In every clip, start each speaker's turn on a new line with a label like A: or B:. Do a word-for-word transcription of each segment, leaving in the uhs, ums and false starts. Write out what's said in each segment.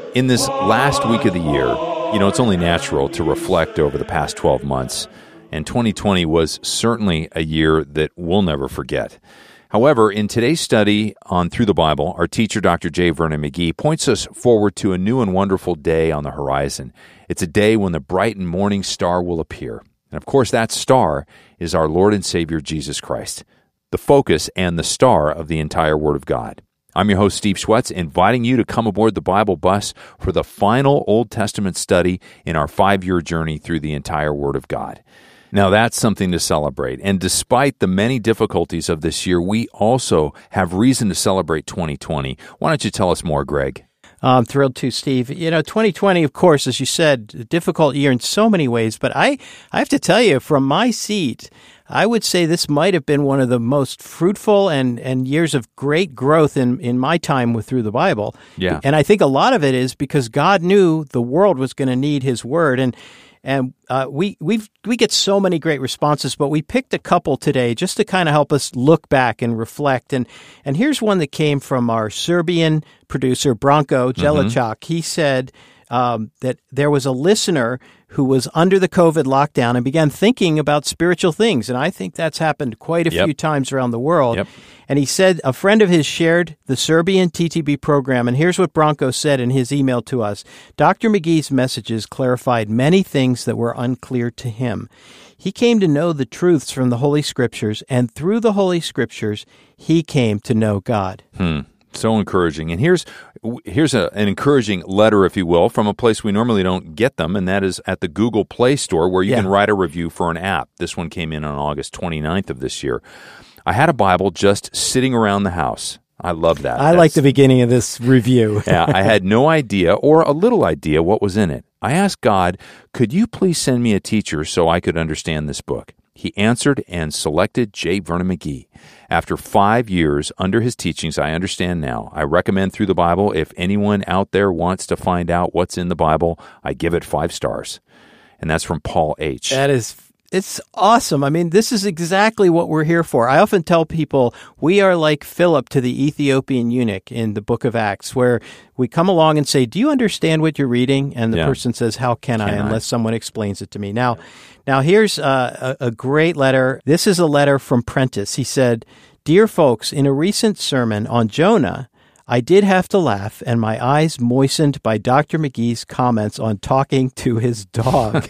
A: In this last week of the year, you know, it's only natural to reflect over the past twelve months, and twenty twenty was certainly a year that we'll never forget. However, in today's study on Through the Bible, our teacher, Doctor J. Vernon McGee, points us forward to a new and wonderful day on the horizon. It's a day when the bright and morning star will appear. And of course, that star is our Lord and Savior, Jesus Christ, the focus and the star of the entire Word of God. I'm your host, Steve Schwetz, inviting you to come aboard the Bible bus for the final Old Testament study in our five-year journey through the entire Word of God. Now, that's something to celebrate. And despite the many difficulties of this year, we also have reason to celebrate twenty twenty. Why don't you tell us more, Greg?
B: I'm thrilled to, Steve. You know, twenty twenty, of course, as you said, a difficult year in so many ways. But I, I have to tell you, from my seat, I would say this might have been one of the most fruitful and, and years of great growth in, in my time with Through the Bible.
A: Yeah.
B: And I think a lot of it is because God knew the world was going to need His Word. And and uh, we we've we get so many great responses, but we picked a couple today just to kind of help us look back and reflect. And and here's one that came from our Serbian producer, Branko Jelichak. Mm-hmm. He said um, that there was a listener who was under the COVID lockdown and began thinking about spiritual things. And I think that's happened quite a
A: yep.
B: few times around the world.
A: Yep.
B: And he said a friend of his shared the Serbian T T B program. And here's what Branko said in his email to us. Doctor McGee's messages clarified many things that were unclear to him. He came to know the truths from the Holy Scriptures, and through the Holy Scriptures, he came to know God.
A: Hmm. So encouraging. And here's here's a, an encouraging letter, if you will, from a place we normally don't get them, and that is at the Google Play Store, where you yeah. can write a review for an app. This one came in on August twenty-ninth of this year. I had a Bible just sitting around the house. I love that.
B: I
A: That's,
B: like the beginning of this review.
A: yeah, I had no idea, or a little idea, what was in it. I asked God, could you please send me a teacher so I could understand this book? He answered and selected J. Vernon McGee. After five years under his teachings, I understand now. I recommend Through the Bible. If anyone out there wants to find out what's in the Bible, I give it five stars. And that's from Paul H.
B: That is, it's awesome. I mean, this is exactly what we're here for. I often tell people we are like Philip to the Ethiopian eunuch in the book of Acts, where we come along and say, do you understand what you're reading? And the yeah. person says, how can, can I, I, unless someone explains it to me? Now, now here's uh, a, a great letter. This is a letter from Prentice. He said, Dear folks, in a recent sermon on Jonah, I did have to laugh, and my eyes moistened by Doctor McGee's comments on talking to his dog.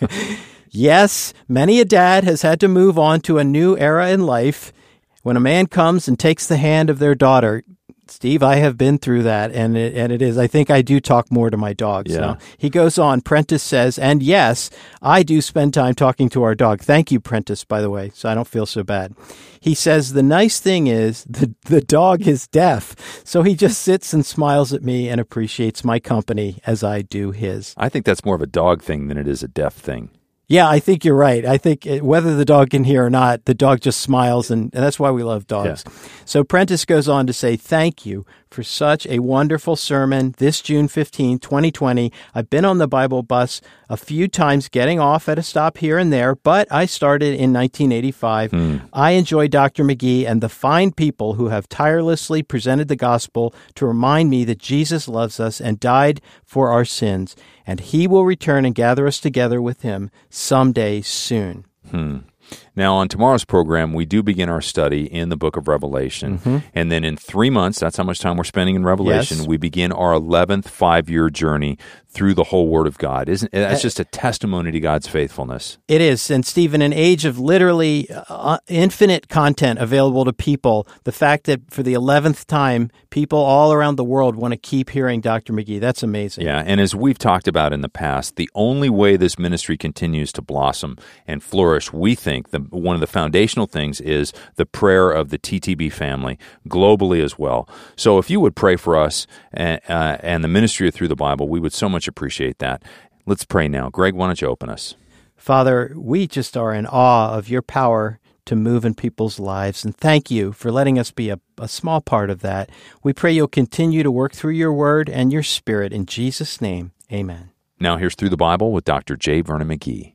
B: Yes, many a dad has had to move on to a new era in life. When a man comes and takes the hand of their daughter, Steve, I have been through that, and it, and it is. I think I do talk more to my dogs.
A: Yeah.
B: Now, he goes on, Prentice says, and yes, I do spend time talking to our dog. Thank you, Prentice, by the way, so I don't feel so bad. He says, the nice thing is the, the dog is deaf, so he just sits and smiles at me and appreciates my company as I do his.
A: I think that's more of a dog thing than it is a deaf thing.
B: Yeah, I think you're right. I think it, whether the dog can hear or not, the dog just smiles, and, and that's why we love dogs. Yeah. So Prentice goes on to say, thank you for such a wonderful sermon this June fifteenth, twenty twenty. I've been on the Bible bus a few times, getting off at a stop here and there, but I started in nineteen eighty-five. Mm. I enjoy Doctor McGee and the fine people who have tirelessly presented the gospel to remind me that Jesus loves us and died for our sins, and He will return and gather us together with Him someday soon.
A: Hmm. Now, on tomorrow's program, we do begin our study in the book of Revelation. Mm-hmm. And then in three months, that's how much time we're spending in Revelation, yes. we begin our eleventh five-year journey through the whole Word of God. Isn't that's just a testimony to God's faithfulness?
B: It is. And Steve, in an age of literally uh, infinite content available to people, the fact that for the eleventh time, people all around the world want to keep hearing Doctor McGee, that's amazing.
A: Yeah, and as we've talked about in the past, the only way this ministry continues to blossom and flourish, we think, the, one of the foundational things is the prayer of the T T B family, globally as well. So if you would pray for us and, uh, and the ministry of Through the Bible, we would so much appreciate that. Let's pray now. Greg, why don't you open us?
B: Father, we just are in awe of your power to move in people's lives, and thank you for letting us be a, a small part of that. We pray you'll continue to work through your word and your spirit. In Jesus' name, amen.
A: Now here's Through the Bible with Doctor J. Vernon McGee.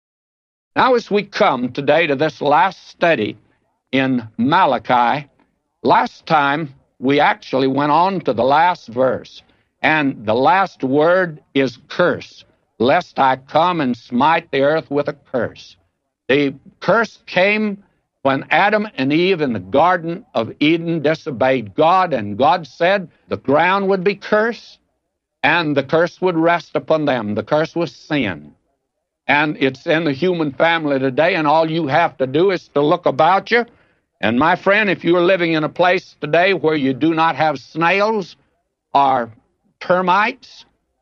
C: Now as we come today to this last study in Malachi, last time we actually went on to the last verse. And the last word is curse, lest I come and smite the earth with a curse. The curse came when Adam and Eve in the Garden of Eden disobeyed God, and God said the ground would be cursed, and the curse would rest upon them. The curse was sin. And it's in the human family today, and all you have to do is to look about you. And my friend, if you're living in a place today where you do not have snails or termites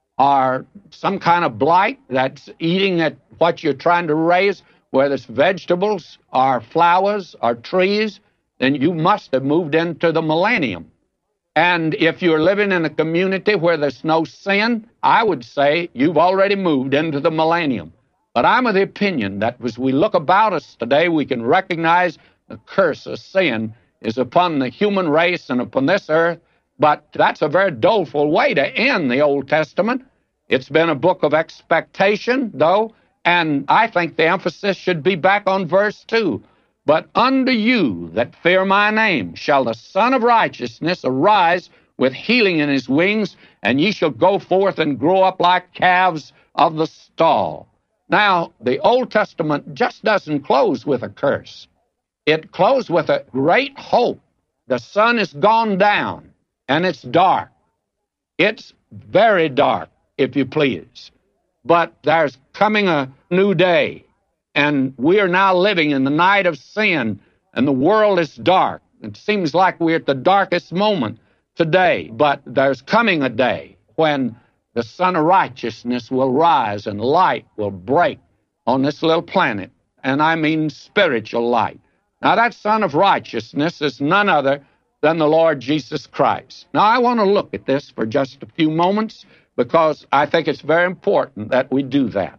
C: or some kind of blight that's eating at what you're trying to raise, whether it's vegetables or flowers or trees, then you must have moved into the millennium. And if you're living in a community where there's no sin, I would say you've already moved into the millennium. But I'm of the opinion that as we look about us today, we can recognize the curse of sin is upon the human race and upon this earth. But that's a very doleful way to end the Old Testament. It's been a book of expectation, though, and I think the emphasis should be back on verse two. But unto you that fear my name shall the Son of Righteousness arise with healing in his wings, and ye shall go forth and grow up like calves of the stall. Now, the Old Testament just doesn't close with a curse. It closed with a great hope. The sun is gone down, and it's dark. It's very dark, if you please. But there's coming a new day, and we are now living in the night of sin, and the world is dark. It seems like we're at the darkest moment today, but there's coming a day when the Son of Righteousness will rise and light will break on this little planet, and I mean spiritual light. Now, that Son of Righteousness is none other than the Lord Jesus Christ. Now, I want to look at this for just a few moments, because I think it's very important that we do that.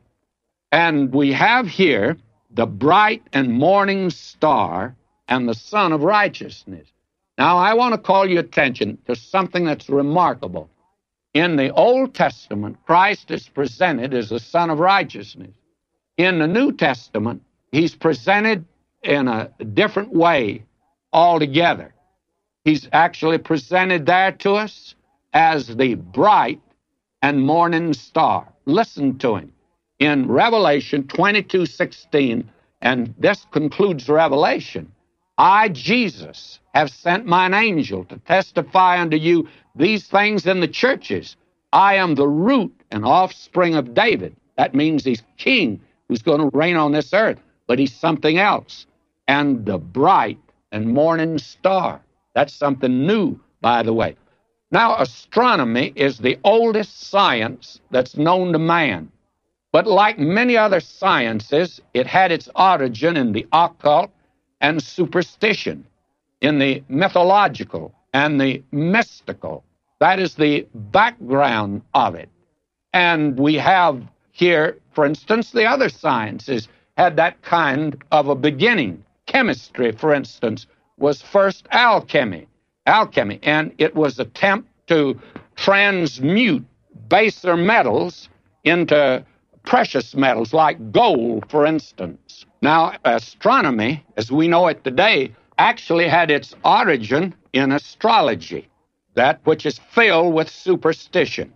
C: And we have here the bright and morning star and the Son of Righteousness. Now, I want to call your attention to something that's remarkable. In the Old Testament, Christ is presented as the Son of Righteousness. In the New Testament, he's presented in a different way altogether. He's actually presented there to us as the bright and morning star. Listen to him in Revelation twenty-two sixteen, and this concludes Revelation. I, Jesus, have sent mine angel to testify unto you these things in the churches. I am the root and offspring of David. That means he's king who's going to reign on this earth, but he's something else. And the bright and morning star. That's something new, by the way. Now, astronomy is the oldest science that's known to man. But like many other sciences, it had its origin in the occult and superstition, in the mythological and the mystical. That is the background of it. And we have here, for instance, the other sciences had that kind of a beginning. Chemistry, for instance, was first alchemy. Alchemy, and it was an attempt to transmute baser metals into precious metals like gold, for instance. Now, astronomy, as we know it today, actually had its origin in astrology, that which is filled with superstition.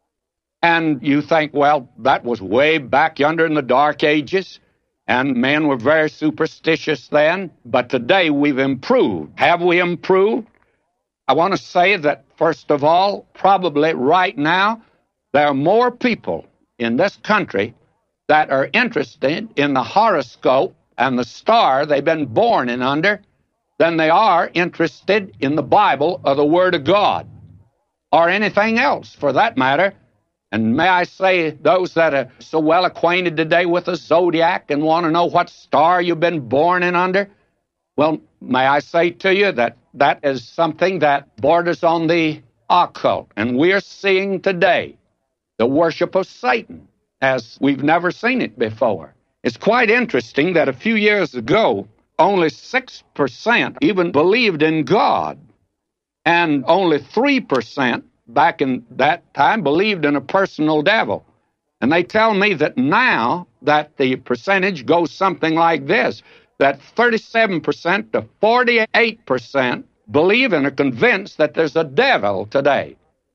C: And you think, well, that was way back yonder in the Dark Ages, and men were very superstitious then, but today we've improved. Have we improved? I want to say that, first of all, probably right now, there are more people in this country that are interested in the horoscope and the star they've been born in under than they are interested in the Bible or the Word of God, or anything else, for that matter. And may I say, those that are so well acquainted today with the zodiac and want to know what star you've been born in under, well, may I say to you that that is something that borders on the occult. And we're seeing today the worship of Satan as we've never seen it before. It's quite interesting that a few years ago, only six percent even believed in God, and only three percent back in that time believed in a personal devil. And they tell me that now that the percentage goes something like this, that thirty-seven percent to forty-eight percent believe and are convinced that there's a devil today.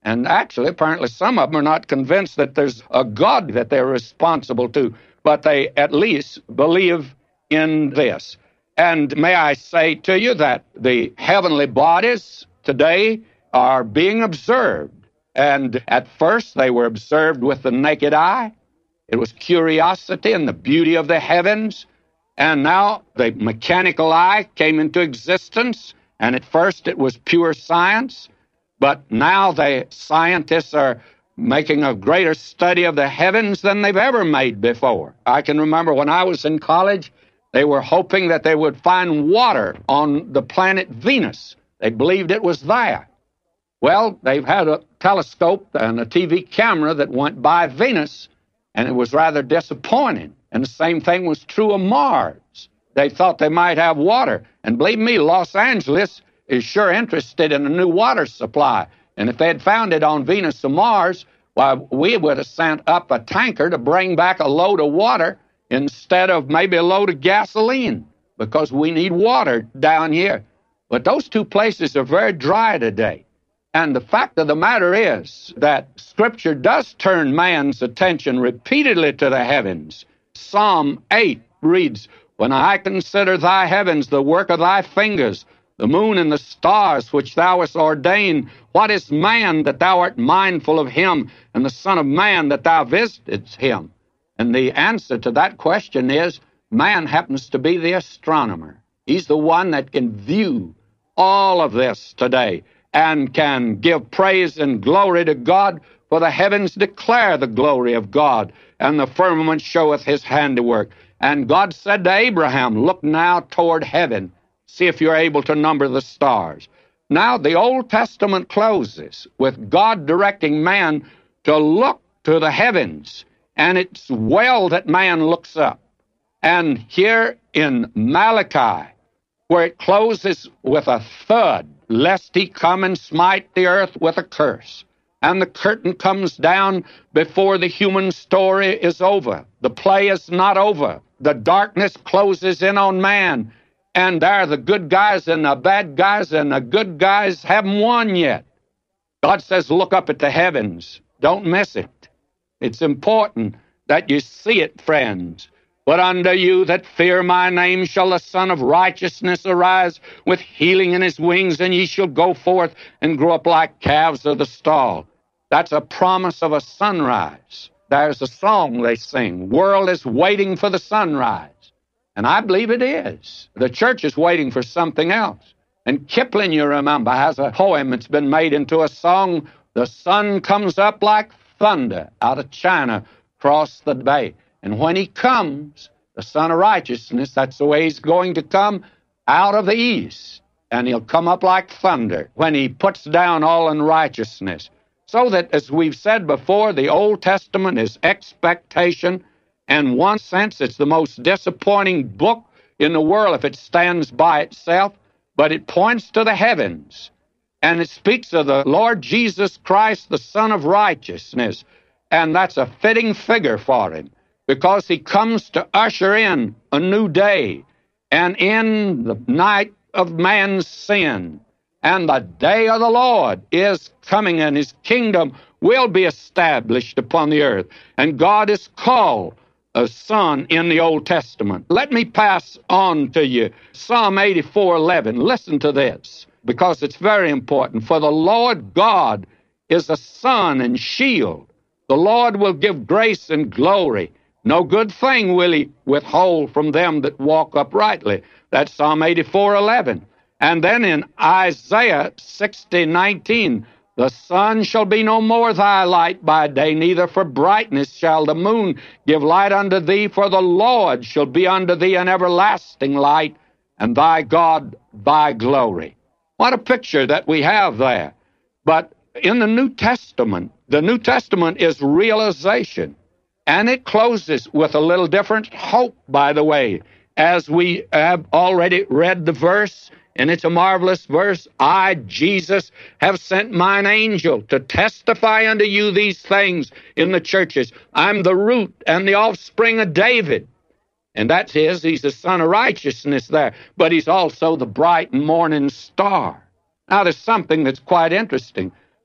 C: And actually, apparently, some of them are not convinced that there's a God that they're responsible to, but they at least believe in this. And may I say to you that the heavenly bodies today are being observed. And at first, they were observed with the naked eye. It was curiosity and the beauty of the heavens. And now the mechanical eye came into existence. And at first, it was pure science. But now the scientists are making a greater study of the heavens than they've ever made before. I can remember when I was in college, they were hoping that they would find water on the planet Venus. They believed it was there. Well, they've had a telescope and a T V camera that went by Venus, and it was rather disappointing. And the same thing was true of Mars. They thought they might have water. And believe me, Los Angeles is sure interested in a new water supply. And if they had found it on Venus or Mars, why, we would have sent up a tanker to bring back a load of water instead of maybe a load of gasoline, because we need water down here. But those two places are very dry today. And the fact of the matter is that Scripture does turn man's attention repeatedly to the heavens. Psalm eight reads, "When I consider thy heavens, the work of thy fingers, the moon and the stars which thou hast ordained, what is man that thou art mindful of him, and the son of man that thou visitest him?" And the answer to that question is, man happens to be the astronomer. He's the one that can view all of this today and can give praise and glory to God, for the heavens declare the glory of God, and the firmament showeth his handiwork. And God said to Abraham, "Look now toward heaven, see if you're able to number the stars." Now, the Old Testament closes with God directing man to look to the heavens, and it's well that man looks up. And here in Malachi, where it closes with a thud, "Lest he come and smite the earth with a curse," and the curtain comes down before the human story is over. The play is not over. The darkness closes in on man, and there the good guys and the bad guys, and the good guys haven't won yet. God says, look up at the heavens. Don't miss it. It's important that you see it, friends. "But unto you that fear my name shall the Son of Righteousness arise with healing in his wings, and ye shall go forth and grow up like calves of the stall." That's a promise of a sunrise. There's a song they sing, "World is waiting for the sunrise." And I believe it is. The church is waiting for something else. And Kipling, you remember, has a poem that's been made into a song, "The sun comes up like thunder out of China across the bay." And when he comes, the Son of Righteousness, that's the way he's going to come, out of the east. And he'll come up like thunder when he puts down all unrighteousness. So that, as we've said before, the Old Testament is expectation. In one sense, it's the most disappointing book in the world if it stands by itself, but it points to the heavens. And it speaks of the Lord Jesus Christ, the Son of Righteousness. And that's a fitting figure for him, because he comes to usher in a new day, and in the night of man's sin. And the day of the Lord is coming, and his kingdom will be established upon the earth. And God is called a son in the Old Testament. Let me pass on to you Psalm eighty-four eleven. Listen to this, because it's very important. "For the Lord God is a sun and shield. The Lord will give grace and glory. No good thing will he withhold from them that walk uprightly." That's Psalm eighty-four eleven. And then in Isaiah sixty nineteen, "The sun shall be no more thy light by day, neither for brightness shall the moon give light unto thee, for the Lord shall be unto thee an everlasting light, and thy God thy glory." What a picture that we have there. But in the New Testament, the New Testament is realization. And it closes with a little different hope, by the way, as we have already read the verse, and it's a marvelous verse. "I, Jesus, have sent mine angel to testify unto you these things in the churches. I'm the root and the offspring of David." And that's his. He's the Son of Righteousness there. But he's also the bright and morning star. Now, there's something that's quite interesting.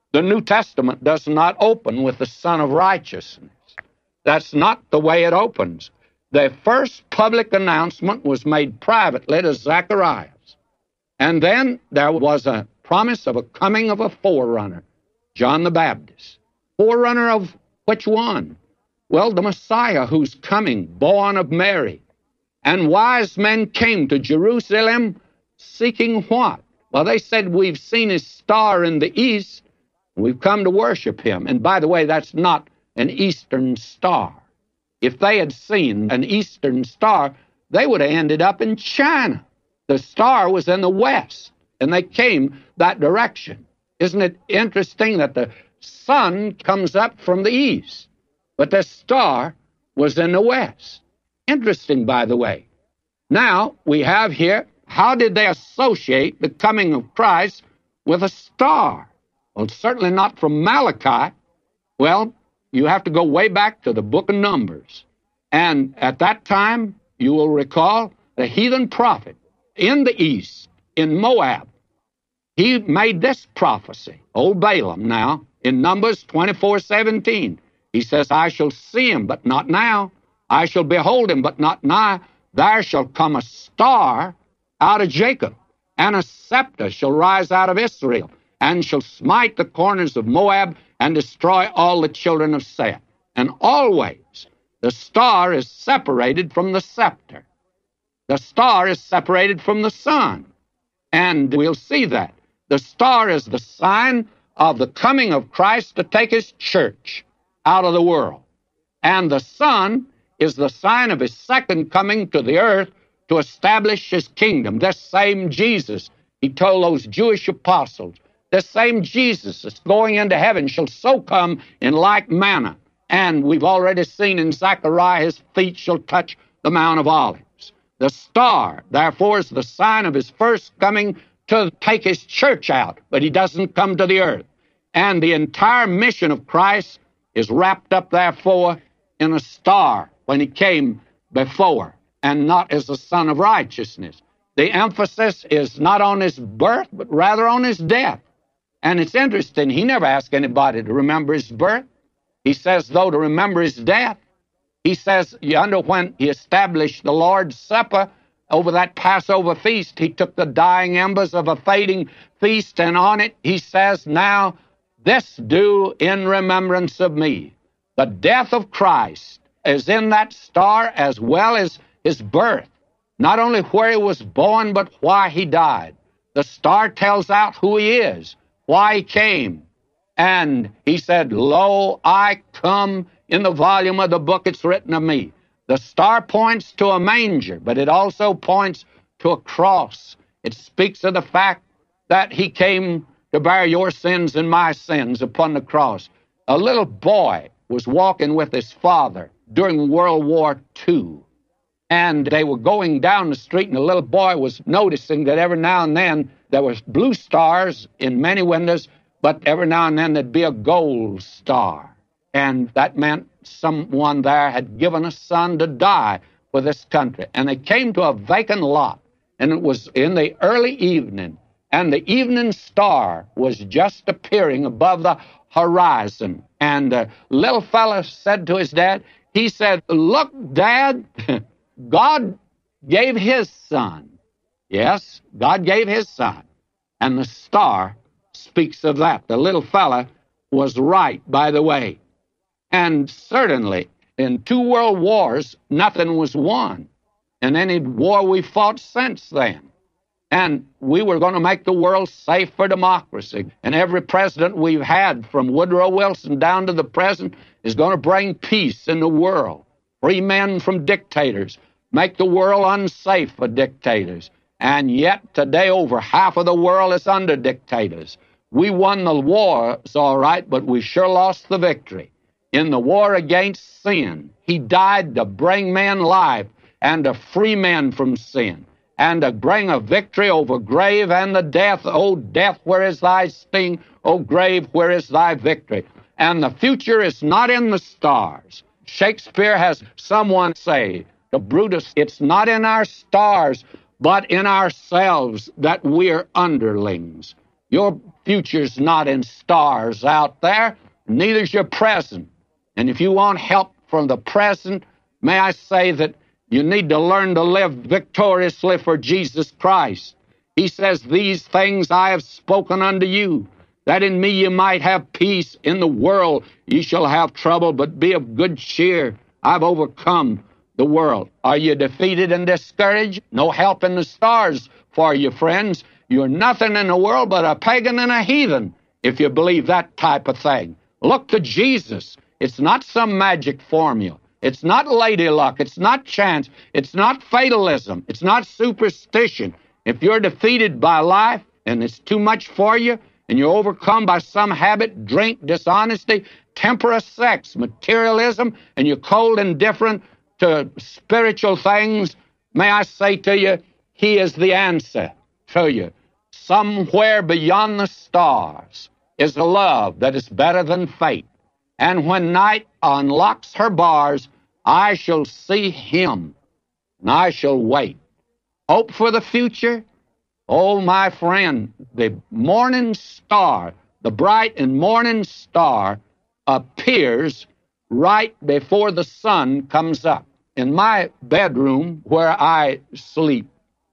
C: The New Testament does not open with the Son of Righteousness. That's not the way it opens. The first public announcement was made privately to Zacharias. And then there was a promise of a coming of a forerunner, John the Baptist. Forerunner of which one? Well, the Messiah who's coming, born of Mary. And wise men came to Jerusalem seeking what? Well, they said, we've seen his star in the east. We've come to worship him. And by the way, that's not an eastern star. If they had seen an eastern star, they would have ended up in China. The star was in the west, and they came that direction. Isn't it interesting that the sun comes up from the east, but the star was in the west? Interesting, by the way. Now, we have here, how did they associate the coming of Christ with a star? Well, certainly not from Malachi. Well, you have to go way back to the book of Numbers. And at that time, you will recall, the heathen prophet in the east, in Moab, he made this prophecy, old Balaam now, in Numbers twenty-four seventeen. He says, I shall see him, but not now. I shall behold him, but not nigh. There shall come a star out of Jacob, and a scepter shall rise out of Israel, and shall smite the corners of Moab, and destroy all the children of Seth. And always the star is separated from the scepter. The star is separated from the sun. And we'll see that. The star is the sign of the coming of Christ to take his church out of the world. And the sun is the sign of his second coming to the earth to establish his kingdom. This same Jesus, he told those Jewish apostles, this same Jesus that's going into heaven shall so come in like manner. And we've already seen in Zechariah, his feet shall touch the Mount of Olives. The star, therefore, is the sign of his first coming to take his church out, but he doesn't come to the earth. And the entire mission of Christ is wrapped up, therefore, in a star when he came before, and not as the Son of Righteousness. The emphasis is not on his birth, but rather on his death. And it's interesting, he never asked anybody to remember his birth. He says, though, to remember his death. He says, yonder when he established the Lord's Supper over that Passover feast, he took the dying embers of a fading feast, and on it he says, now this do in remembrance of me. The death of Christ is in that star as well as his birth. Not only where he was born, but why he died. The star tells out who he is, why he came. And he said, lo, I come. In the volume of the book, it's written of me. The star points to a manger, but it also points to a cross. It speaks of the fact that he came to bear your sins and my sins upon the cross. A little boy was walking with his father during World War Two, and they were going down the street, and the little boy was noticing that every now and then there was blue stars in many windows, but every now and then there'd be a gold star. And that meant someone there had given a son to die for this country. And they came to a vacant lot, and it was in the early evening, and the evening star was just appearing above the horizon. And the little fella said to his dad, he said, look, Dad, God gave his son. Yes, God gave his son. And the star speaks of that. The little fella was right, by the way. And certainly, in two world wars, nothing was won. In any war we fought since then. And we were going to make the world safe for democracy. And every president we've had, from Woodrow Wilson down to the present, is going to bring peace in the world. Free men from dictators. Make the world unsafe for dictators. And yet, today, over half of the world is under dictators. We won the war, it's all right, but we sure lost the victory. In the war against sin, he died to bring man life and to free men from sin and to bring a victory over grave and the death. O death, where is thy sting? O grave, where is thy victory? And the future is not in the stars. Shakespeare has someone say to Brutus, it's not in our stars, but in ourselves that we're underlings. Your future's not in stars out there, neither's your present. And if you want help from the present, may I say that you need to learn to live victoriously for Jesus Christ. He says, these things I have spoken unto you, that in me you might have peace. In the world ye shall have trouble, but be of good cheer. I've overcome the world. Are you defeated and discouraged? No help in the stars for you, friends. You're nothing in the world but a pagan and a heathen, if you believe that type of thing. Look to Jesus. It's not some magic formula. It's not lady luck. It's not chance. It's not fatalism. It's not superstition. If you're defeated by life and it's too much for you, and you're overcome by some habit, drink, dishonesty, temperate sex, materialism, and you're cold and indifferent to spiritual things, may I say to you, He is the answer to you. Somewhere beyond the stars is a love that is better than fate. And when night unlocks her bars, I shall see Him, and I shall wait. Hope for the future? Oh, my friend, the morning star, the bright and morning star, appears right before the sun comes up. In my bedroom where I sleep,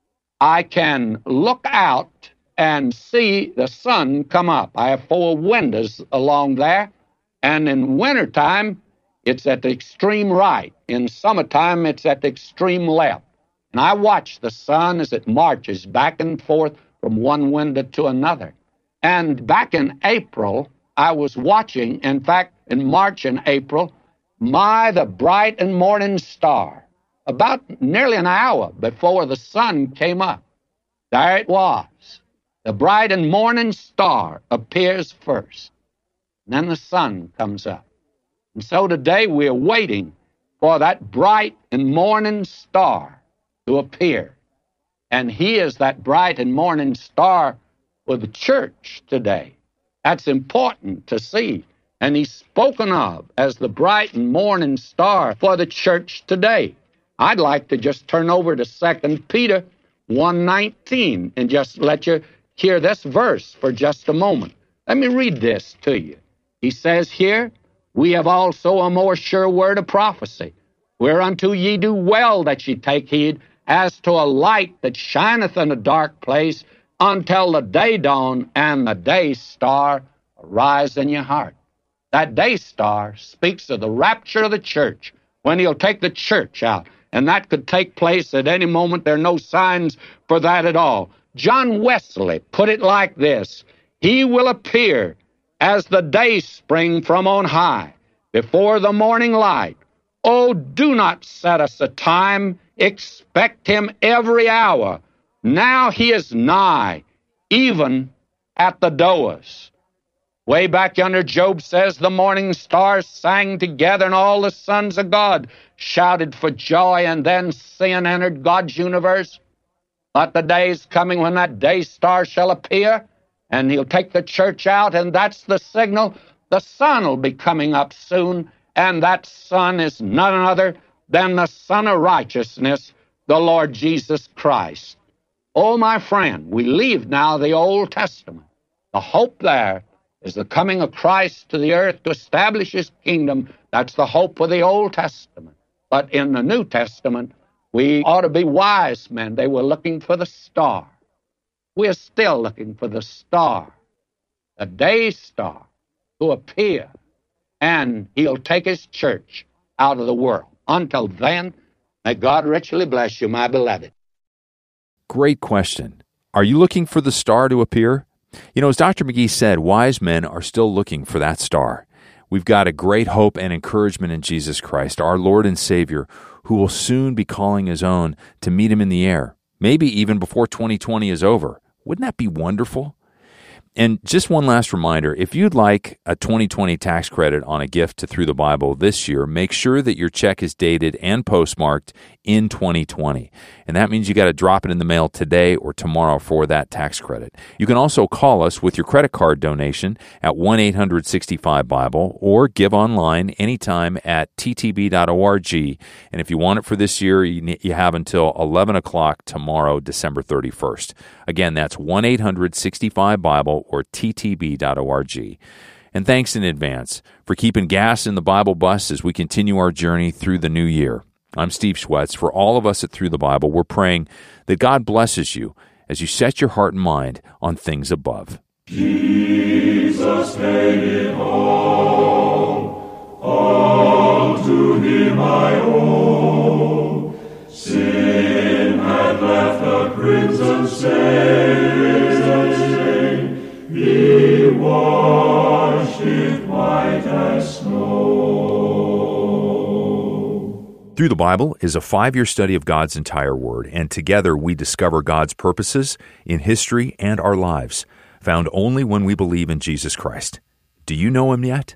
C: I can look out and see the sun come up. I have four windows along there, and in wintertime, it's at the extreme right. In summertime, it's at the extreme left. And I watch the sun as it marches back and forth from one window to another. And back in April, I was watching, in fact, in March and April, my, the bright and morning star, about nearly an hour before the sun came up. There it was. The bright and morning star appears first. And then the sun comes up. And so today we're waiting for that bright and morning star to appear. And He is that bright and morning star for the church today. That's important to see. And He's spoken of as the bright and morning star for the church today. I'd like to just turn over to Second Peter one nineteen and just let you hear this verse for just a moment. Let me read this to you. He says here, we have also a more sure word of prophecy, whereunto ye do well that ye take heed, as to a light that shineth in a dark place, until the day dawn and the day star arise in your heart. That day star speaks of the rapture of the church, when He'll take the church out. And that could take place at any moment. There are no signs for that at all. John Wesley put it like this: He will appear as the day spring from on high, before the morning light. Oh, do not set us a time, expect Him every hour. Now He is nigh, even at the doors. Way back yonder, Job says, the morning stars sang together, and all the sons of God shouted for joy, and then sin entered God's universe. But the day is coming when that day star shall appear, and He'll take the church out, and that's the signal. The sun will be coming up soon, and that sun is none other than the Son of Righteousness, the Lord Jesus Christ. Oh, my friend, we leave now the Old Testament. The hope there is the coming of Christ to the earth to establish His kingdom. That's the hope of the Old Testament. But in the New Testament, we ought to be wise men. They were looking for the star. We're still looking for the star, the day star, to appear, and He'll take His church out of the world. Until then, may God richly bless you, my beloved.
A: Great question. Are you looking for the star to appear? You know, as Doctor McGee said, wise men are still looking for that star. We've got a great hope and encouragement in Jesus Christ, our Lord and Savior, who will soon be calling His own to meet Him in the air, maybe even before twenty twenty is over. Wouldn't that be wonderful? And just one last reminder, if you'd like a twenty twenty tax credit on a gift to Through the Bible this year, make sure that your check is dated and postmarked in twenty twenty. And that means you got to drop it in the mail today or tomorrow for that tax credit. You can also call us with your credit card donation at one eight hundred sixty-five Bible or give online anytime at t t b dot org. And if you want it for this year, you have until eleven o'clock tomorrow, December thirty-first. Again, that's one eight hundred sixty-five Bible, or t t b dot org. And thanks in advance for keeping gas in the Bible bus as we continue our journey through the new year. I'm Steve Schwetz. For all of us at Through the Bible, we're praying that God blesses you as you set your heart and mind on things above.
D: Jesus paid it all, all to him I owe. Sin had left a crimson stain, he washed it white as snow.
A: Through the Bible is a five-year study of God's entire Word, and together we discover God's purposes in history and our lives, found only when we believe in Jesus Christ. Do you know Him yet?